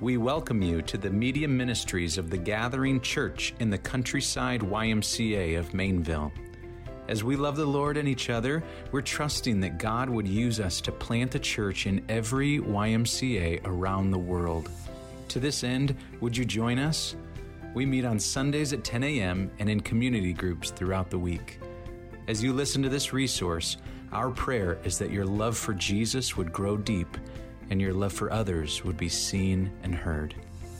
We welcome you to the media ministries of the Gathering Church in the Countryside YMCA of Mainville. As we love the Lord and each other, we're trusting that God would use us to plant a church in every YMCA around the world. To this end, would you join us? We meet on Sundays at 10 a.m. and in community groups throughout the week. As you listen to this resource, our prayer is that your love for Jesus would grow deep and your love for others would be seen and heard.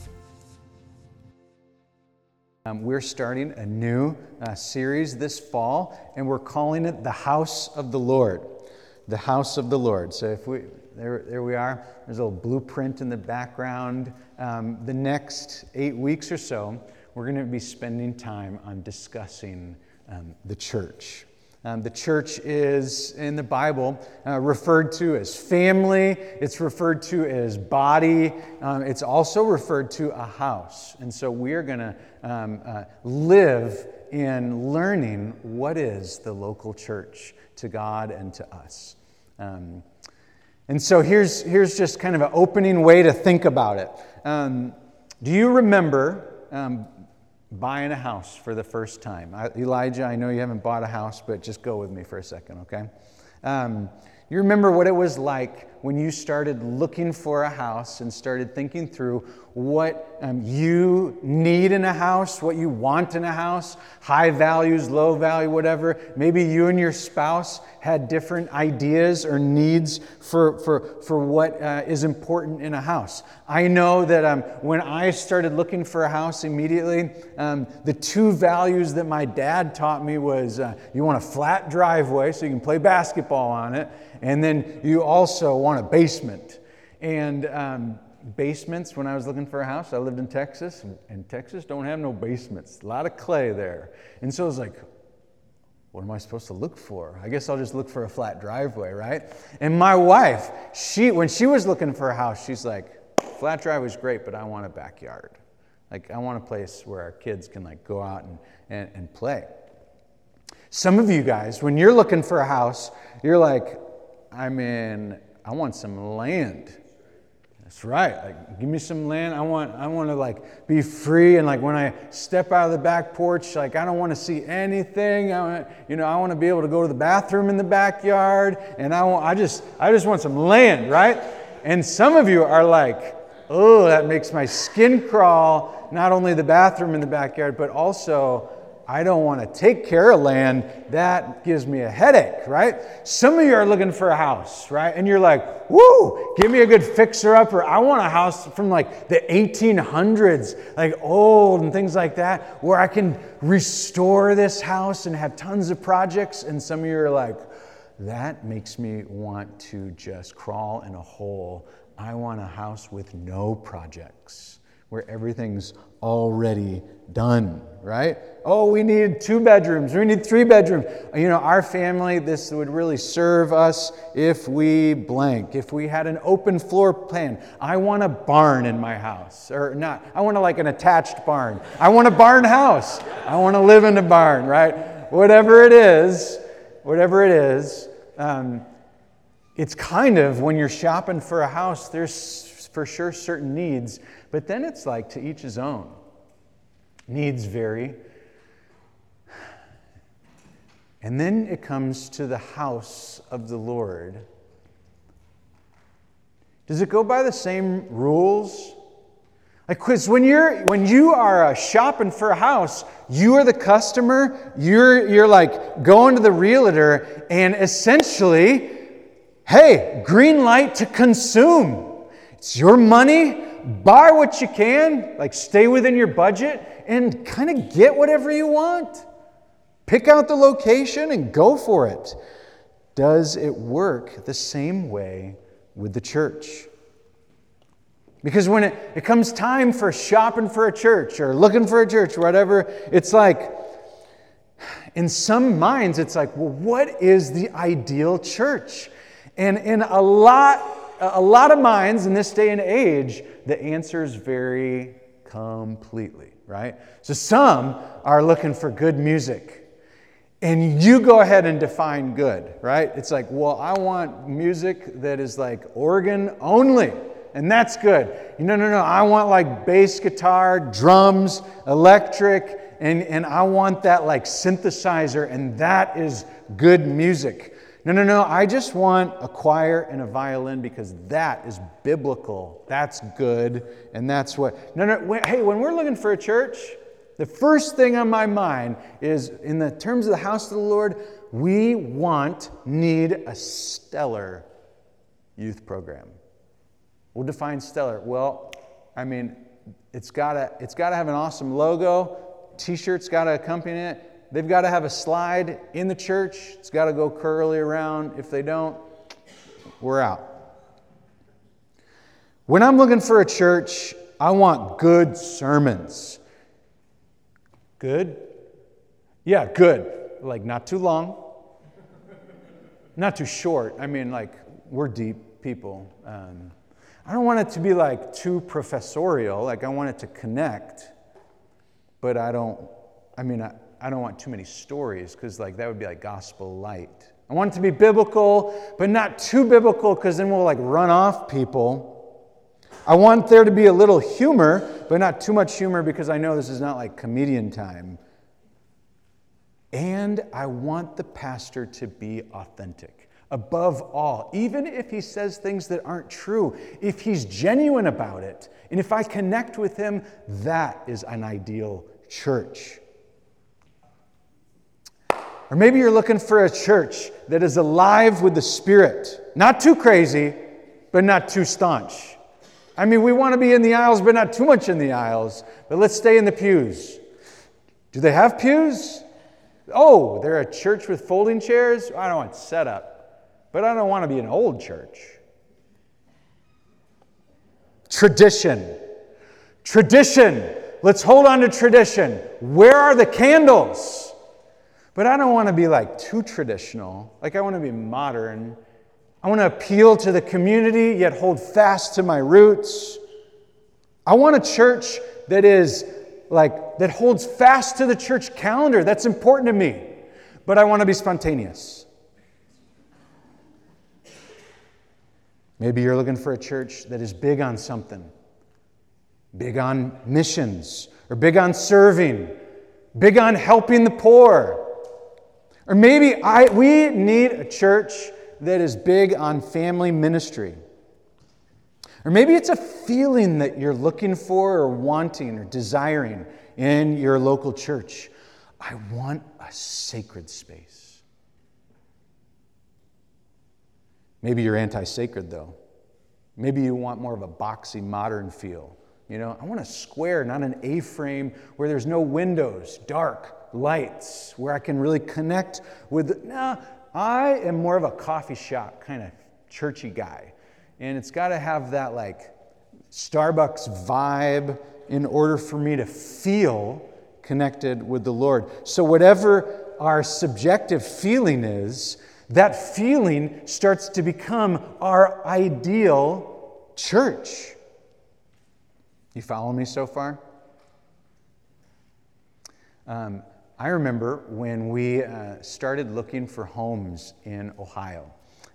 We're starting a new series this fall, and we're calling it The House of the Lord. The House of the Lord. So there we are. There's a little blueprint in the background. The next 8 weeks or so, we're going to be spending time on discussing the church. The church is, in the Bible, referred to as family. It's referred to as body. It's also referred to a house. And so we are going to live in learning what is the local church to God and to us. And so here's just kind of an opening way to think about it. Do you remember buying a house for the first time? Elijah, I know you haven't bought a house, but just go with me for a second, okay? You remember what it was like when you started looking for a house and started thinking through what you need in a house, what you want in a house, high values, low value, whatever. Maybe you and your spouse had different ideas or needs for what is important in a house. I know that when I started looking for a house immediately, the two values that my dad taught me was you want a flat driveway so you can play basketball on it, and then you also want a basement. And basements, when I was looking for a house, I lived in Texas, and Texas don't have no basements. A lot of clay there. And so I was like, what am I supposed to look for? I guess I'll just look for a flat driveway, right? And my wife, when she was looking for a house, she's like, flat driveway's great, but I want a backyard. Like, I want a place where our kids can go out and play. Some of you guys, when you're looking for a house, you're like, I want some land. That's right. Give me some land. I want to be free, and when I step out of the back porch, I don't want to see anything. I want to be able to go to the bathroom in the backyard, and I just want some land, right? And some of you are like, oh, that makes my skin crawl. Not only the bathroom in the backyard, but also I don't want to take care of land. That gives me a headache, right? Some of you are looking for a house, right? And you're like, woo, give me a good fixer-upper. I want a house from the 1800s, old and things like that, where I can restore this house and have tons of projects. And some of you are like, that makes me want to just crawl in a hole. I want a house with no projects, where everything's already done, right? Oh, we need 2 bedrooms. We need 3 bedrooms. Our family, this would really serve us if we blank. If we had an open floor plan. I want a barn in my house. Or not. I want an attached barn. I want a barn house. I want to live in a barn, right? Whatever it is, it's kind of, when you're shopping for a house, there's for sure certain needs, but then it's to each his own. Needs vary. And then it comes to the house of the Lord. Does it go by the same rules? Because when you are shopping for a house, you are the customer, you're going to the realtor, and essentially, hey, green light to consume. It's your money. Buy what you can, stay within your budget, and kind of get whatever you want. Pick out the location and go for it. Does it work the same way with the church? Because when it comes time for shopping for a church or looking for a church, whatever, it's in some minds, it's well, what is the ideal church? And in a lot of minds in this day and age, the answers vary completely, right? So some are looking for good music. And you go ahead and define good, right? It's well, I want music that is organ only. and that's good. No, I want like bass guitar, drums, electric, and I want that like synthesizer, and that is good music. No, I just want a choir and a violin because that is biblical. That's good, and that's what... Hey, when we're looking for a church, the first thing on my mind is, in the terms of the house of the Lord, we need a stellar youth program. We'll define stellar. Well, I mean, it's got to have an awesome logo. T-shirt's got to accompany it. They've got to have a slide in the church. It's got to go curly around. If they don't, we're out. When I'm looking for a church, I want good sermons. Good? Yeah, good. Like, not too long. Not too short. I mean, like, we're deep people. I don't want it to be, like, too professorial. Like, I want it to connect. But I don't want too many stories, because, like, that would be, like, gospel light. I want it to be biblical, but not too biblical, because then we'll, like, run off people. I want there to be a little humor, but not too much humor, because I know this is not like comedian time. And I want the pastor to be authentic. Above all, even if he says things that aren't true, if he's genuine about it, and if I connect with him, that is an ideal church. Or maybe you're looking for a church that is alive with the Spirit. Not too crazy, but not too staunch. I mean, we want to be in the aisles, but not too much in the aisles. But let's stay in the pews. Do they have pews? Oh, they're a church with folding chairs? I don't want setup. But I don't want to be an old church. Tradition. Let's hold on to tradition. Where are the candles? But I don't want to be like too traditional. Like, I want to be modern. I want to appeal to the community, yet hold fast to my roots. I want a church that holds fast to the church calendar. That's important to me. But I want to be spontaneous. Maybe you're looking for a church that is big on something. Big on missions, or big on serving, big on helping the poor. Or maybe we need a church that is big on family ministry. Or maybe it's a feeling that you're looking for or wanting or desiring in your local church. I want a sacred space. Maybe you're anti-sacred, though. Maybe you want more of a boxy, modern feel. I want a square, not an A-frame, where there's no windows, dark lights, where I can really connect with... I am more of a coffee shop kind of churchy guy. And it's got to have that like Starbucks vibe in order for me to feel connected with the Lord. So whatever our subjective feeling is, that feeling starts to become our ideal church. You follow me so far? I remember when we started looking for homes in Ohio.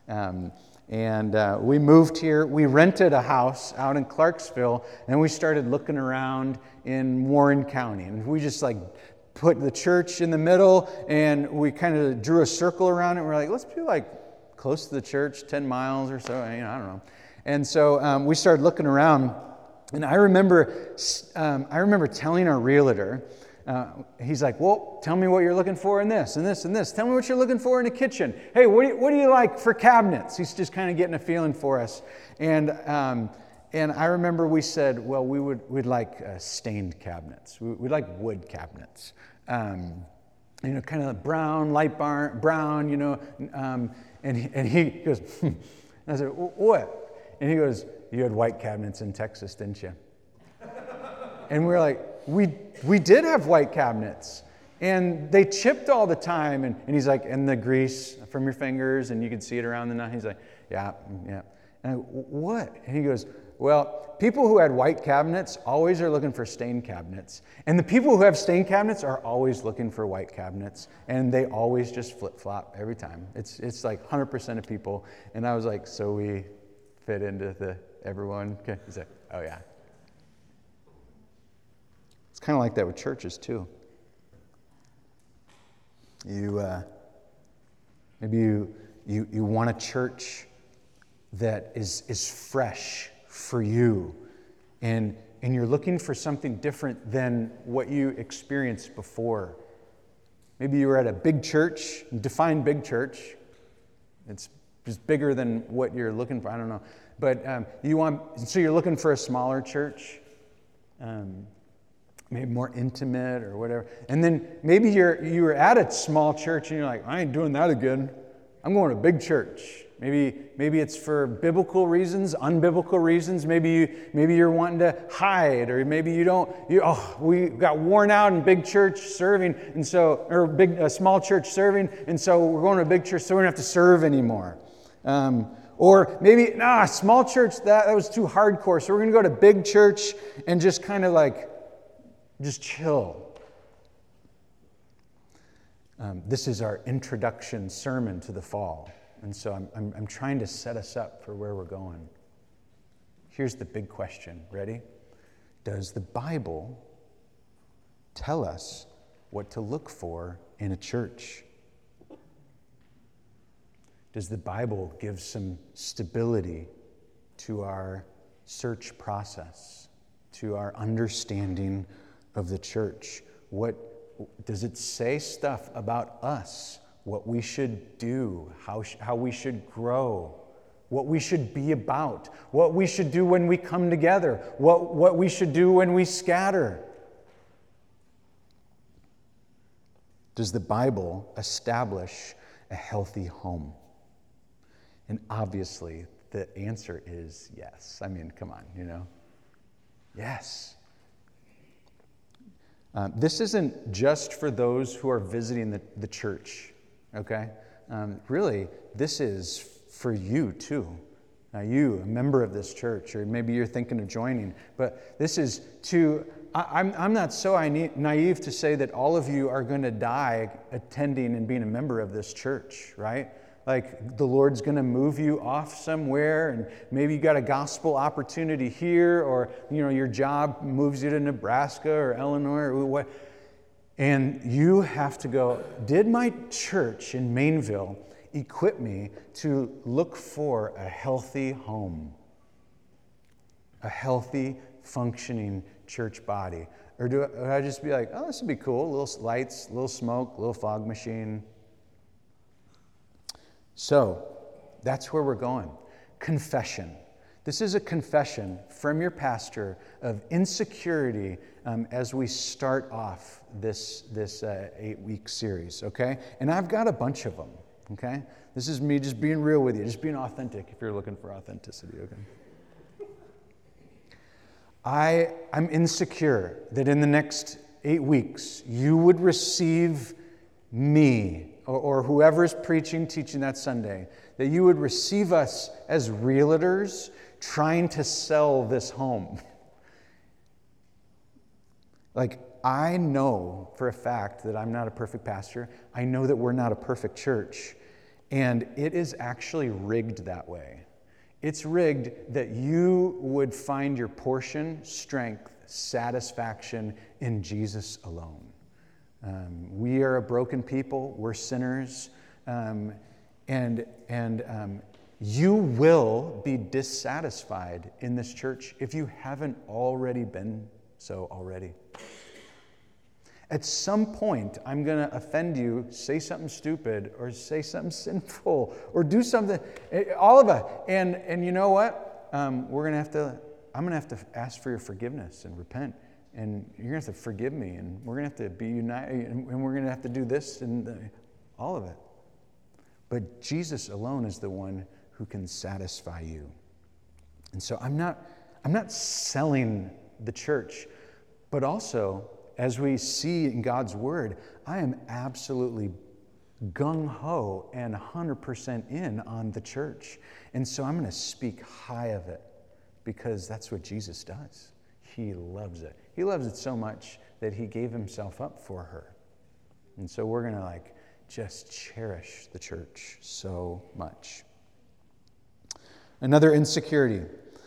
We moved here. We rented a house out in Clarksville, and we started looking around in Warren County. And we just like put the church in the middle, and we kind of drew a circle around it. And we're like, let's be like close to the church, 10 miles or so. I don't know. And so we started looking around, and I remember telling our realtor, he's like, well, tell me what you're looking for in this and this and this. Tell me what you're looking for in a kitchen. Hey, what do you like for cabinets? He's just kind of getting a feeling for us. And I remember we said, well, we'd like stained cabinets. We'd like wood cabinets. Kind of brown, light brown, and he goes, I said, what? And he goes, you had white cabinets in Texas, didn't you? And we were like, we did have white cabinets, and they chipped all the time. And he's like, and the grease from your fingers, and you could see it around the night. He's like, yeah. And I go, what? And he goes, well, people who had white cabinets always are looking for stained cabinets. And the people who have stained cabinets are always looking for white cabinets. And they always just flip-flop every time. It's like 100% of people. And I was like, so we fit into everyone? Okay. He's like, oh yeah. It's kind of like that with churches too. Maybe you want a church that is fresh for you, and you're looking for something different than what you experienced before. Maybe you were at a big church. Define big church. It's just bigger than what you're looking for. I don't know, but so you're looking for a smaller church. Maybe more intimate or whatever. And then maybe you were at a small church and you're like, I ain't doing that again. I'm going to a big church. Maybe it's for biblical reasons, unbiblical reasons. Maybe you're wanting to hide, or maybe we got worn out in big church serving, and so a small church serving, and so we're going to a big church, so we don't have to serve anymore. Or maybe small church that was too hardcore, so we're going to go to big church and just kind of like just chill. This is our introduction sermon to the fall. And so I'm trying to set us up for where we're going. Here's the big question. Ready? Does the Bible tell us what to look for in a church? Does the Bible give some stability to our search process, to our understanding of the church? What does it say stuff about us? What we should do, how we should grow, what we should be about, what we should do when we come together, what we should do when we scatter. Does the Bible establish a healthy home? And obviously, the answer is yes. I mean, come on, Yes. This isn't just for those who are visiting the church. Okay? Really, this is for you too. You, a member of this church, or maybe you're thinking of joining, but this is I'm not so naive to say that all of you are going to die attending and being a member of this church, right? Like the Lord's going to move you off somewhere, and maybe you got a gospel opportunity here, or your job moves you to Nebraska or Illinois or what. And you have to go, did my church in Mainville equip me to look for a healthy home? A healthy, functioning church body? Or do I just be like, oh, this would be cool, little lights, little smoke, little fog machine? So, that's where we're going. Confession. This is a confession from your pastor of insecurity as we start off this 8-week series, okay? And I've got a bunch of them, okay? This is me just being real with you, just being authentic if you're looking for authenticity, okay? I'm insecure that in the next 8 weeks you would receive me or whoever's teaching that Sunday, that you would receive us as realtors trying to sell this home. Like, I know for a fact that I'm not a perfect pastor. I know that we're not a perfect church. And it is actually rigged that way. It's rigged that you would find your portion, strength, satisfaction in Jesus alone. We are a broken people. We're sinners. And you will be dissatisfied in this church if you haven't already been so already. At some point, I'm going to offend you, say something stupid, or say something sinful, or do something, all of it. And you know what? I'm going to have to ask for your forgiveness and repent. And you're going to have to forgive me, and we're going to have to be united, and we're going to have to do this, and all of it. But Jesus alone is the one who can satisfy you. And so I'm not selling the church, but also, as we see in God's Word, I am absolutely gung-ho and 100% in on the church. And so I'm going to speak high of it because that's what Jesus does. He loves it. He loves it so much that he gave himself up for her. And so we're going to just cherish the church so much. Another insecurity.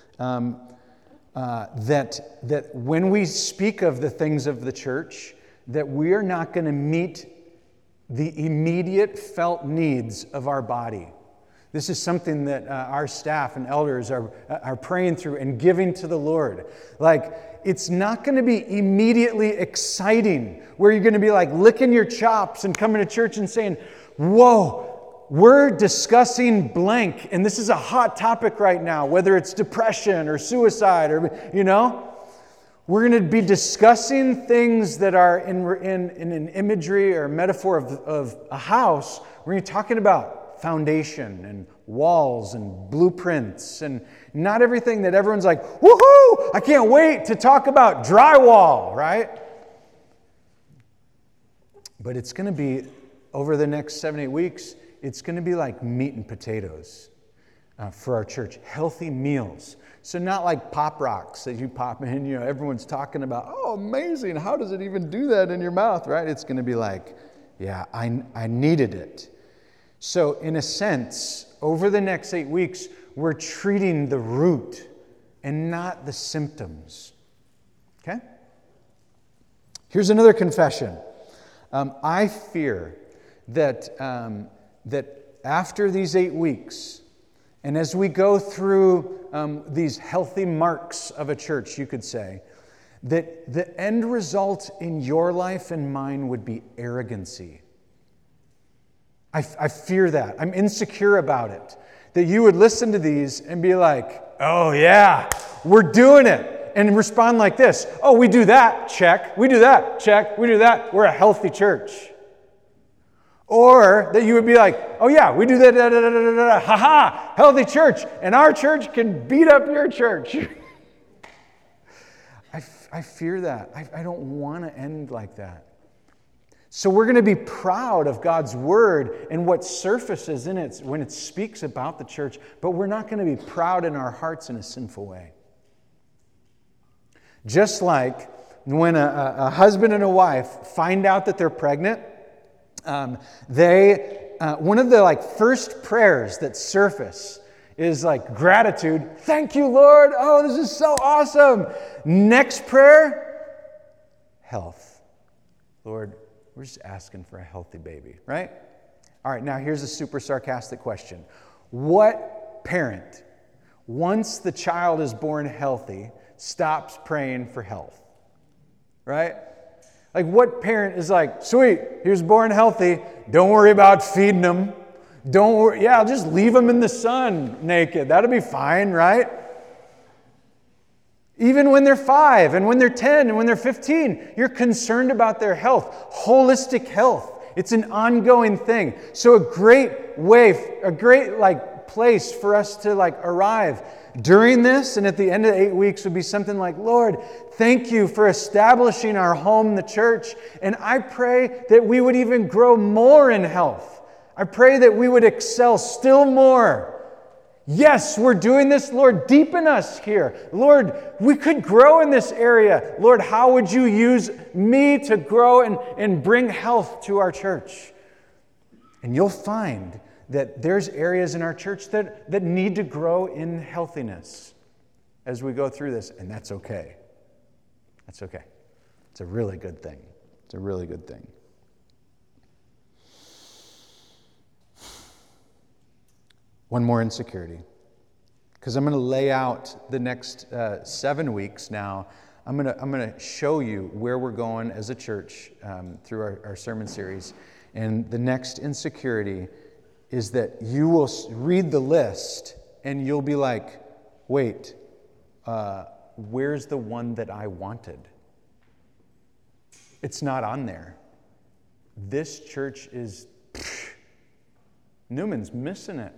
That when we speak of the things of the church, that we are not going to meet the immediate felt needs of our body. This is something that our staff and elders are praying through and giving to the Lord. Like, it's not going to be immediately exciting where you're going to be like licking your chops and coming to church and saying, whoa, we're discussing blank, and this is a hot topic right now, whether it's depression or suicide or, we're going to be discussing things that are in an imagery or metaphor of a house. We're going to be talking about foundation and walls and blueprints and not everything that everyone's like, woohoo, I can't wait to talk about drywall, right? But it's going to be, over the next 7-8 weeks, it's going to be like meat and potatoes for our church. Healthy meals. So not like Pop Rocks that you pop in, everyone's talking about, oh, amazing, how does it even do that in your mouth, right? It's going to be like, yeah, I needed it. So in a sense, over the next 8 weeks, we're treating the root and not the symptoms. Okay? Here's another confession. I fear that after these 8 weeks, and as we go through these healthy marks of a church, you could say, that the end result in your life and mine would be arrogancy. I fear that. I'm insecure about it. That you would listen to these and be like, oh yeah, we're doing it. And respond like this, oh, we do that, check. We do that, check. We do that. We're a healthy church. Or that you would be like, oh yeah, we do that, ha-ha, healthy church. And our church can beat up your church. I fear that. I don't want to end like that. So we're going to be proud of God's word and what surfaces in it when it speaks about the church, but we're not going to be proud in our hearts in a sinful way. Just like when a husband and a wife find out that they're pregnant, one of the first prayers that surface is like gratitude. Thank you, Lord. Oh, this is so awesome. Next prayer, health. Lord, we're just asking for a healthy baby, right? All right, now here's a super sarcastic question. What parent, once the child is born healthy, stops praying for health? Right? Like, what parent is like, sweet, he was born healthy, don't worry about feeding him. Don't worry, I'll just leave him in the sun naked. That'll be fine, right? Even when they're 5 and when they're 10 and when they're 15, you're concerned about their health, holistic health. It's an ongoing thing. So a great way, a great place for us to arrive during this and at the end of 8 weeks would be something like, Lord, thank you for establishing our home, the church, and I pray that we would even grow more in health. I pray that we would excel still more. Yes, we're doing this. Lord, deepen us here. Lord, we could grow in this area. Lord, how would you use me to grow and bring health to our church? And you'll find that there's areas in our church that need to grow in healthiness as we go through this, and that's okay. That's okay. It's a really good thing. It's a really good thing. One more insecurity, because I'm going to lay out the next 7 weeks now. I'm going to show you where we're going as a church through our sermon series. And the next insecurity is that you will read the list and you'll be like, wait, where's the one that I wanted? It's not on there. This church is, Newman's missing it.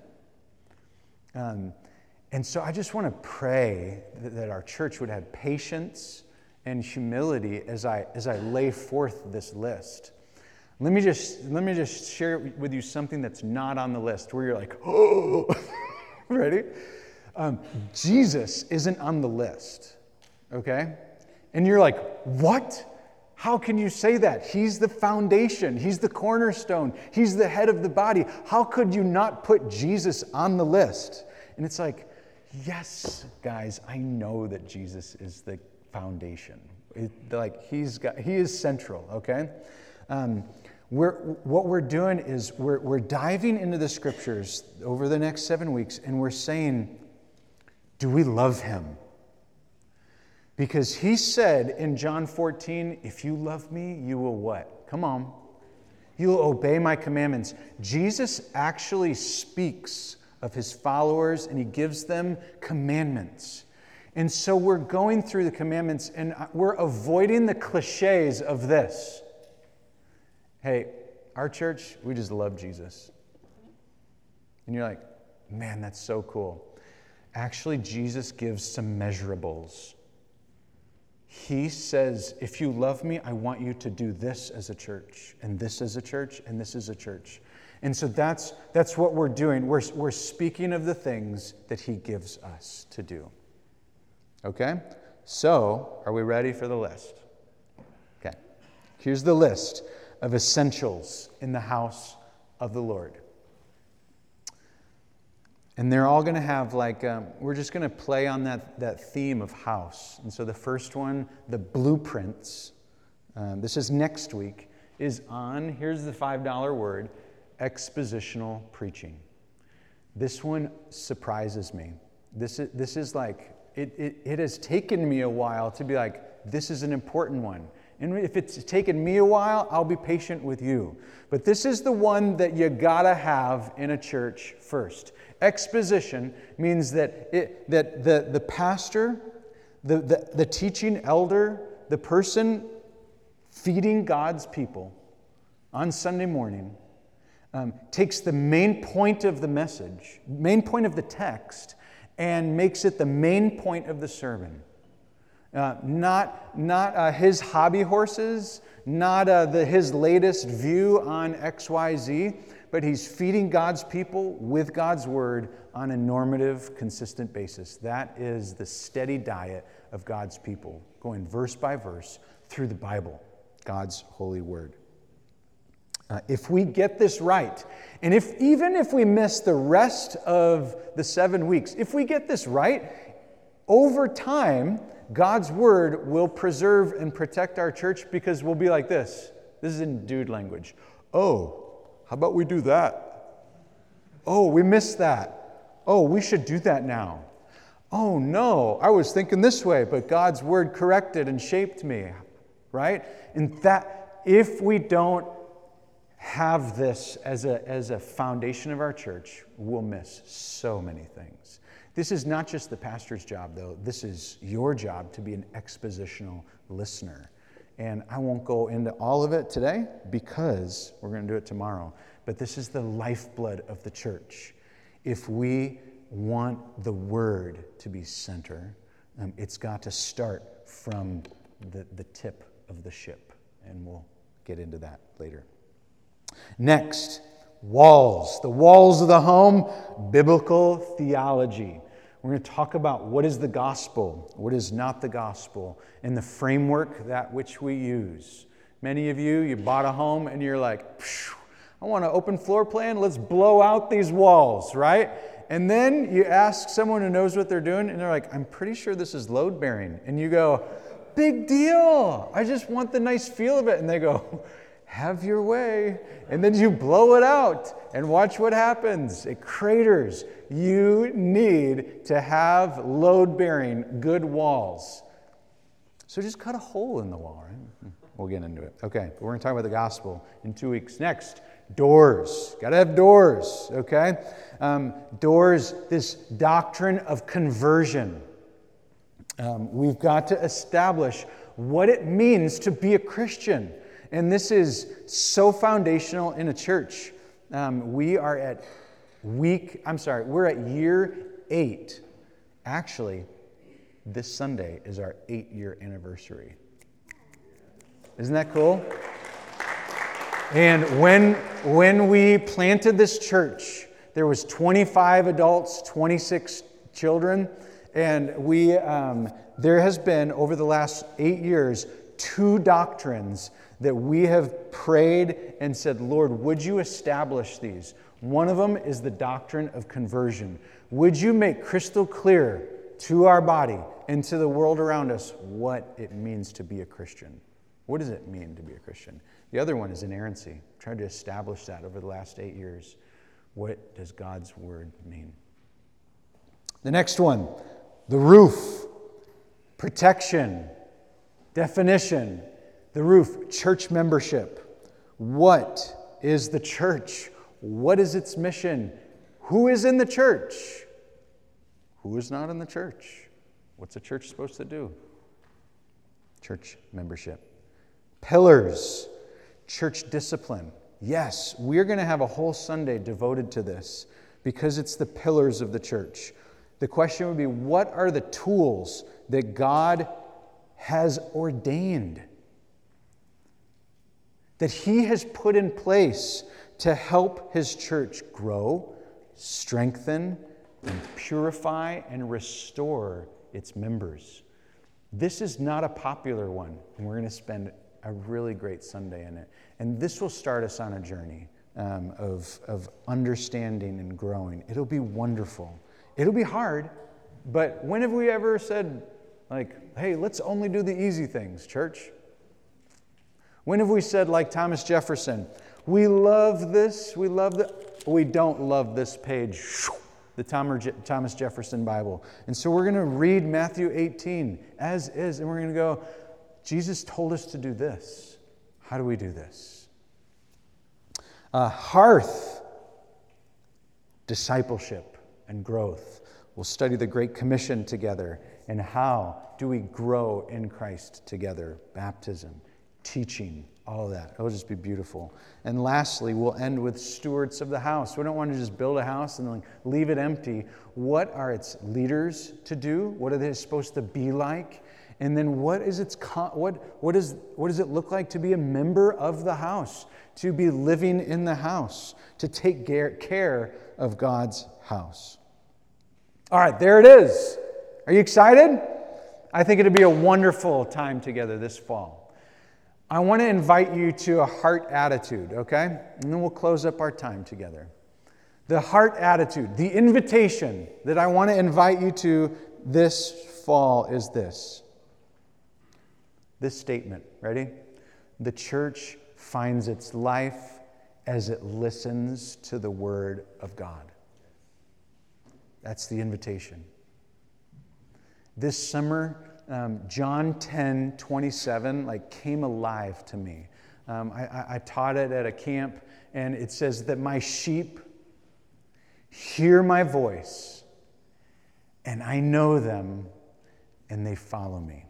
And so I just want to pray that our church would have patience and humility as I lay forth this list. Let me just share with you something that's not on the list where you're like, oh, ready? Jesus isn't on the list, okay? And you're like, what? How can you say that? He's the foundation. He's the cornerstone. He's the head of the body. How could you not put Jesus on the list? And it's like, Yes, guys, I know that Jesus is the foundation. He is central, okay? What we're doing is we're diving into the scriptures over the next 7 weeks, and we're saying, do we love him? Because he said in John 14, if you love me, you will what? Come on. You will obey my commandments. Jesus actually speaks of his followers, and he gives them commandments. And so we're going through the commandments, and we're avoiding the cliches of this. Hey, our church, we just love Jesus. And you're like, man, that's so cool. Actually, Jesus gives some measurables. He says, if you love me, I want you to do this as a church, and this as a church, and this as a church. And so that's what we're doing. We're speaking of the things that he gives us to do. Okay? So, are we ready for the list? Okay. Here's the list of essentials in the house of the Lord. And they're all going to have we're just going to play on that theme of house. And so the first one, the blueprints, this is next week, is on, here's the $5 word, expositional preaching. This one surprises me. This is like, it has taken me a while to be like, this is an important one. And if it's taken me a while, I'll be patient with you. But this is the one that you gotta have in a church first. Exposition means that the pastor, the teaching elder, the person feeding God's people on Sunday morning, takes the main point of the message, main point of the text, and makes it the main point of the sermon. Not his hobby horses, not his latest view on XYZ, but he's feeding God's people with God's word on a normative, consistent basis. That is the steady diet of God's people, going verse by verse through the Bible, God's holy word. If we get this right, and even if we miss the rest of the 7 weeks, if we get this right, over time, God's word will preserve and protect our church, because we'll be like this. This is in dude language. Oh, how about we do that? Oh, we missed that. Oh, we should do that now. Oh, no, I was thinking this way, but God's word corrected and shaped me, right? And that, if we don't have this as a foundation of our church, we'll miss so many things. This is not just the pastor's job, though. This is your job to be an expositional listener. And I won't go into all of it today because we're going to do it tomorrow. But this is the lifeblood of the church. If we want the word to be center, it's got to start from the tip of the ship. And we'll get into that later. Next, walls. The walls of the home, biblical theology. We're going to talk about what is the gospel, what is not the gospel, and the framework that which we use. Many of you bought a home and you're like, I want an open floor plan, let's blow out these walls, right? And then you ask someone who knows what they're doing, and they're like, I'm pretty sure this is load bearing. And you go, big deal, I just want the nice feel of it. And they go, have your way. And then you blow it out and watch what happens. It craters. You need to have load-bearing, good walls. So just cut a hole in the wall, right? We'll get into it. Okay, we're going to talk about the gospel in 2 weeks. Next, doors. Got to have doors, okay? Doors, this doctrine of conversion. We've got to establish what it means to be a Christian. And this is so foundational in a church. We're at year 8. Actually, this Sunday is our 8-year anniversary. Isn't that cool? And when we planted this church, there was 25 adults, 26 children, and there has been, over the last 8 years, 2 doctrines that we have prayed and said, Lord, would you establish these? One of them is the doctrine of conversion. Would you make crystal clear to our body and to the world around us what it means to be a Christian? What does it mean to be a Christian? The other one is inerrancy. Tried to establish that over the last 8 years. What does God's word mean? The next one, the roof, protection, definition. The roof, church membership. What is the church? What is its mission? Who is in the church? Who is not in the church? What's a church supposed to do? Church membership. Pillars, church discipline. Yes, we're going to have a whole Sunday devoted to this because it's the pillars of the church. The question would be, what are the tools that God has ordained, that He has put in place to help His church grow, strengthen, and purify and restore its members? This is not a popular one, and we're going to spend a really great Sunday in it. And this will start us on a journey of understanding and growing. It'll be wonderful. It'll be hard, but when have we ever said, like, hey, let's only do the easy things, church? When have we said, like Thomas Jefferson, we love this, we don't love this page, the Thomas Jefferson Bible. And so we're going to read Matthew 18 as is, and we're going to go, Jesus told us to do this. How do we do this? Hearth, discipleship and growth. We'll study the Great Commission together and how do we grow in Christ together. Baptism, teaching, all of that. It'll just be beautiful. And lastly, we'll end with stewards of the house. We don't want to just build a house and then leave it empty. What are its leaders to do? What are they supposed to be like? And then what does it look like to be a member of the house, to be living in the house, to take care of God's house? All right, there it is. Are you excited? I think it'll be a wonderful time together this fall. I want to invite you to a heart attitude, okay? And then we'll close up our time together. The heart attitude, the invitation that I want to invite you to this fall is this. This statement, ready? The church finds its life as it listens to the Word of God. That's the invitation. This summer, John 10:27 came alive to me. I taught it at a camp, and it says that my sheep hear my voice, and I know them, and they follow me.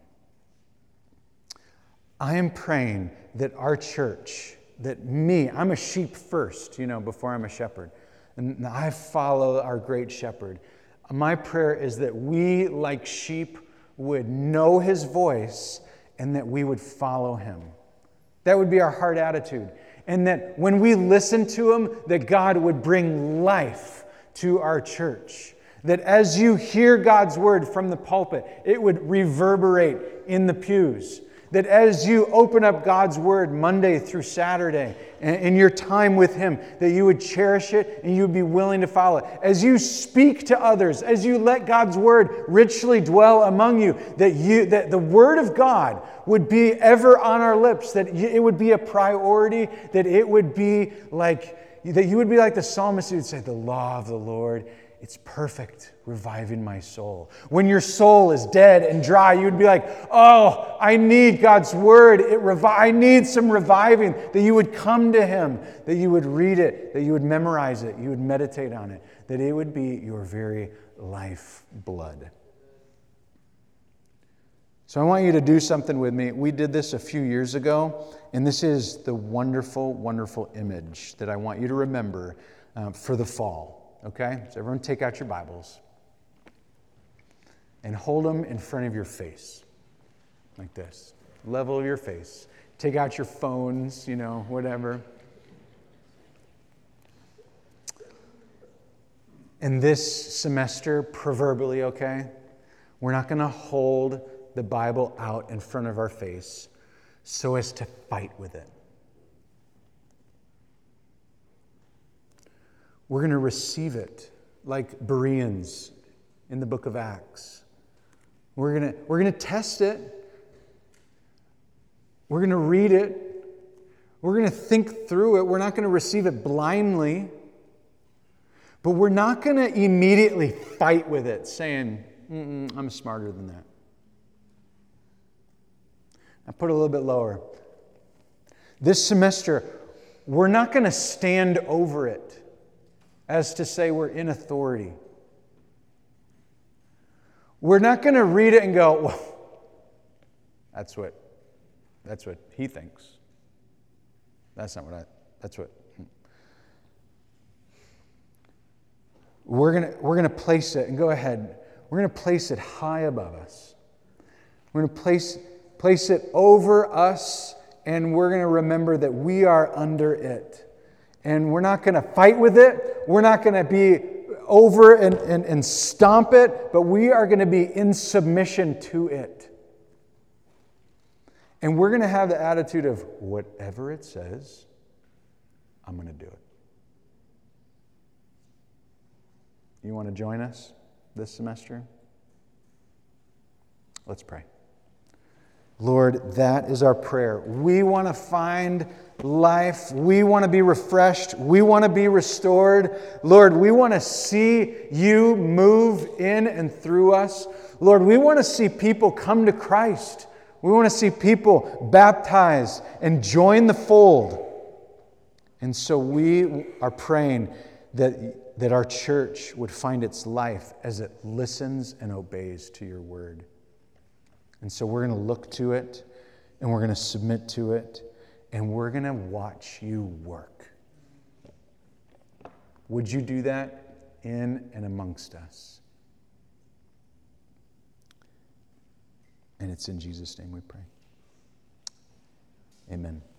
I am praying that our church, I'm a sheep first, before I'm a shepherd. And I follow our great shepherd. My prayer is that we, like sheep, would know His voice and that we would follow Him. That would be our heart attitude. And that when we listen to Him, that God would bring life to our church. That as you hear God's word from the pulpit, it would reverberate in the pews. That as you open up God's Word Monday through Saturday in your time with Him, that you would cherish it and you would be willing to follow it. As you speak to others, as you let God's Word richly dwell among you, that the Word of God would be ever on our lips, that it would be a priority, that it would be that you would be like the psalmist who would say, the law of the Lord, it's perfect, reviving my soul. When your soul is dead and dry, you would be like, oh, I need God's word. I need some reviving. That you would come to Him, that you would read it, that you would memorize it, you would meditate on it, that it would be your very life blood. So I want you to do something with me. We did this a few years ago, and this is the wonderful, wonderful image that I want you to remember for the fall. Okay? So everyone take out your Bibles and hold them in front of your face, like this, level of your face. Take out your phones, whatever. And this semester, proverbially, okay, we're not going to hold the Bible out in front of our face so as to fight with it. We're going to receive it like Bereans in the book of Acts. We're gonna test it. We're going to read it. We're going to think through it. We're not going to receive it blindly. But we're not going to immediately fight with it, saying, I'm smarter than that. Now put it a little bit lower. This semester, we're not going to stand over it as to say we're in authority. We're not going to read it and go, well, that's what he thinks. That's not what that's what. We're going to place it, and go ahead. We're going to place it high above us. We're going to place it over us, and we're going to remember that we are under it. And we're not going to fight with it. We're not going to be over and stomp it, but we are going to be in submission to it. And we're going to have the attitude of, whatever it says, I'm going to do it. You want to join us this semester? Let's pray. Lord, that is our prayer. We want to find life. We want to be refreshed. We want to be restored. Lord, we want to see you move in and through us. Lord, we want to see people come to Christ. We want to see people baptized and join the fold. And so we are praying that our church would find its life as it listens and obeys to your word. And so we're going to look to it, and we're going to submit to it, and we're going to watch you work. Would you do that in and amongst us? And it's in Jesus' name we pray. Amen.